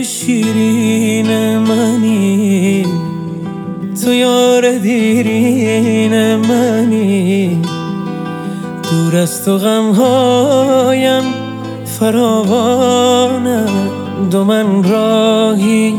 گل شیرین منی، تو یار دیرین منی. دور از تو غمهایم فراوانند و من راهی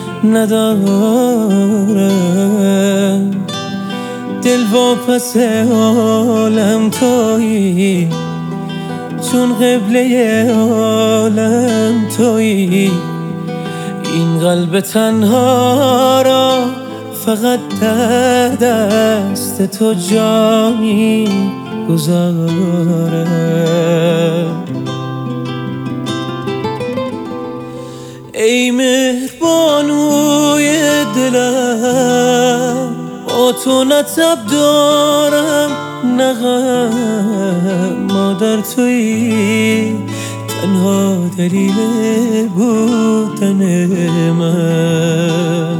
ندارم. دل واپس عالم تویی، چون قبله عالم تویی. این قلب تنها را فقط در دست تو جا می‌گذارم. ای مهربانوی دلم، با تو نه تب دارم نه غم. مادر تویی تنها دلیل بودن من.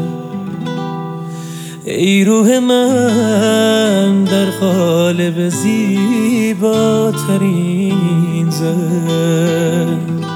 ای روح من در قالب زیباترین زن.